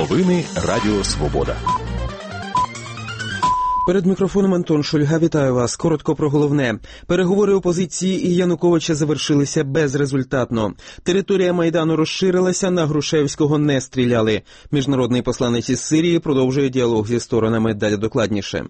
Новини Радіо Свобода. Перед мікрофоном Антон Шульга. Вітаю вас. Коротко про головне. Переговори опозиції і Януковича завершилися безрезультатно. Територія Майдану розширилася, на Грушевського не стріляли. Міжнародний посланець із Сирії продовжує діалог зі сторонами. Далі докладніше.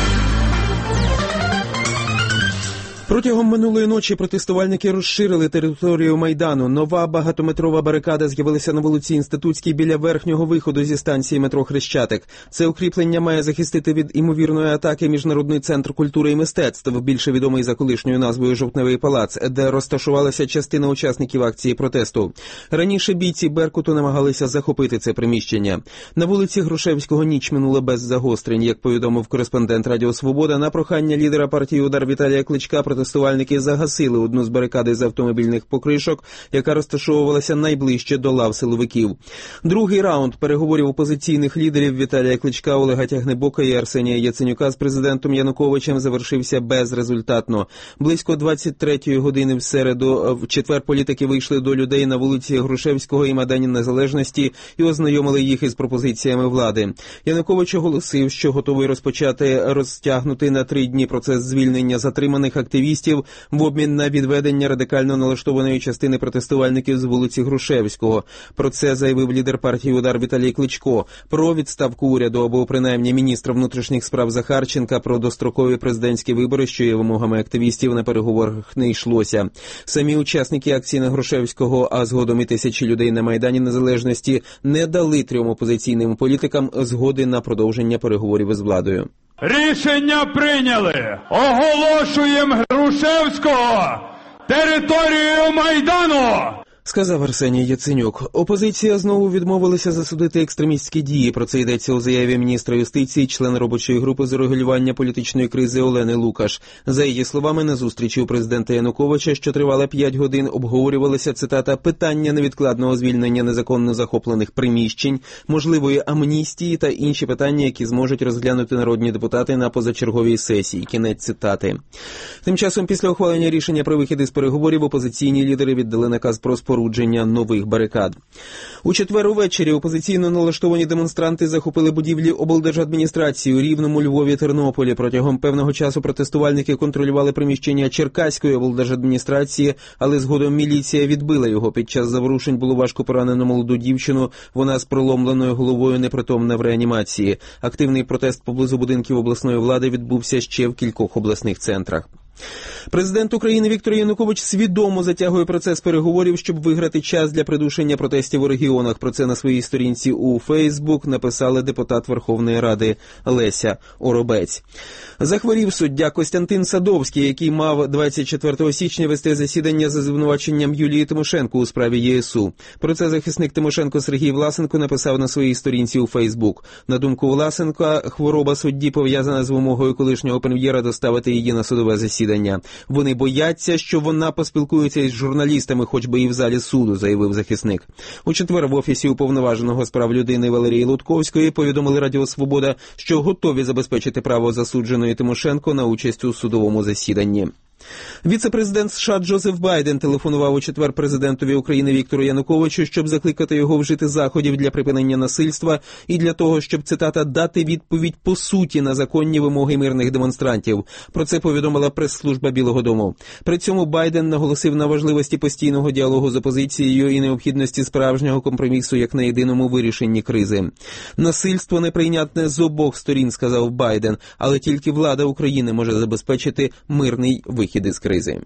Протягом минулої ночі протестувальники розширили територію Майдану. Нова багатометрова барикада з'явилася на вулиці Інститутській біля верхнього виходу зі станції метро Хрещатик. Це укріплення має захистити від імовірної атаки Міжнародний центр культури і мистецтв, більше відомий за колишньою назвою Жовтневий палац, де розташувалася частина учасників акції протесту. Раніше бійці Беркуту намагалися захопити це приміщення. На вулиці Грушевського ніч минула без загострень. Як повідомив кореспондент Радіо Свобода, на прохання лідера партії «Удар» Віталія Кличка протестувальники загасили одну з барикади з автомобільних покришок, яка розташовувалася найближче до лав силовиків. Другий раунд переговорів опозиційних лідерів Віталія Кличка, Олега Тягнебока і Арсенія Яценюка з президентом Януковичем завершився безрезультатно. Близько 23-ї години в середу, в четвер, політики вийшли до людей на вулиці Грушевського і Майдані Незалежності і ознайомили їх із пропозиціями влади. Янукович оголосив, що готовий розпочати розтягнутий на 3 дні процес звільнення затриманих активістів в обмін на відведення радикально налаштованої частини протестувальників з вулиці Грушевського. Про це заявив лідер партії «Удар» Віталій Кличко. Про відставку уряду або принаймні міністра внутрішніх справ Захарченка, про дострокові президентські вибори, що є вимогами активістів, на переговорах не йшлося. Самі учасники акції на Грушевського, а згодом і тисячі людей на Майдані Незалежності, не дали 3 опозиційним політикам згоди на продовження переговорів із владою. Рішення прийняли. Оголошуємо Грушевського територією Майдану, сказав Арсеній Яценюк. Опозиція знову відмовилася засудити екстремістські дії. Про це йдеться у заяві міністра юстиції, члена робочої групи з регулювання політичної кризи Олени Лукаш. За її словами, на зустрічі у президента Януковича, що тривала 5 годин, обговорювалися, цитата, питання невідкладного звільнення незаконно захоплених приміщень, можливої амністії та інші питання, які зможуть розглянути народні депутати на позачерговій сесії. Кінець цитати. Тим часом, після ухвалення рішення про вихід із переговорів, опозиційні лідери віддали наказ про спорудження нових барикад. У четвер увечері опозиційно налаштовані демонстранти захопили будівлі облдержадміністрації у Рівному, Львові, Тернополі. Протягом певного часу протестувальники контролювали приміщення Черкаської облдержадміністрації, але згодом міліція відбила його. Під час заворушень було важко поранено молоду дівчину, вона з проломленою головою непритомна в реанімації. Активний протест поблизу будинків обласної влади відбувся ще в кількох обласних центрах. Президент України Віктор Янукович свідомо затягує процес переговорів, щоб виграти час для придушення протестів у регіонах. Про це на своїй сторінці у Фейсбук написала депутат Верховної Ради Леся Оробець. Захворів суддя Костянтин Садовський, який мав 24 січня вести засідання за звинуваченням Юлії Тимошенко у справі ЄСУ. Про це захисник Тимошенко Сергій Власенко написав на своїй сторінці у Фейсбук. На думку Власенка, хвороба судді пов'язана з вимогою колишнього прем'єра доставити її на судове засідання. Вони бояться, що вона поспілкується із журналістами, хоч би і в залі суду, заявив захисник. У четвер в Офісі уповноваженого з прав людини Валерії Лутковської повідомили Радіо Свобода, що готові забезпечити право засудженої Тимошенко на участь у судовому засіданні. Віце-президент США Джозеф Байден телефонував у четвер президентові України Віктору Януковичу, щоб закликати його вжити заходів для припинення насильства і для того, щоб, цитата, дати відповідь по суті на законні вимоги мирних демонстрантів. Про це повідомила прес-служба Білого дому. При цьому Байден наголосив на важливості постійного діалогу з опозицією і необхідності справжнього компромісу як на єдиному вирішенні кризи. Насильство неприйнятне з обох сторін, сказав Байден, але тільки влада України може забезпечити мирний вихід із кризи.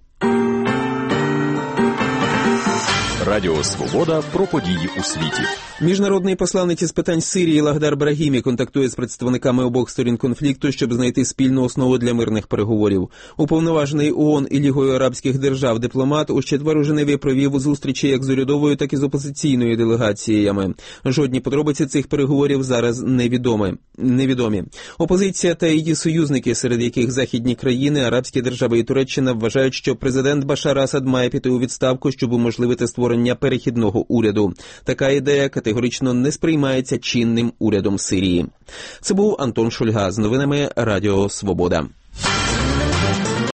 Радіо Свобода про події у світі. Міжнародний посланець із питань Сирії Лагдар Брагімі контактує з представниками обох сторін конфлікту, щоб знайти спільну основу для мирних переговорів. Уповноважений ООН і Лігою арабських держав дипломат у четвер у Женеві провів зустрічі як з урядовою, так і з опозиційною делегаціями. Жодні подробиці цих переговорів зараз невідомі. Опозиція та її союзники, серед яких західні країни, арабські держави і Туреччина, вважають, що президент Башар Асад має піти у відставку, щоб уможливити створення перехідного уряду. Така ідея категорично не сприймається чинним урядом Сирії. Це був Антон Шульга з новинами Радіо Свобода.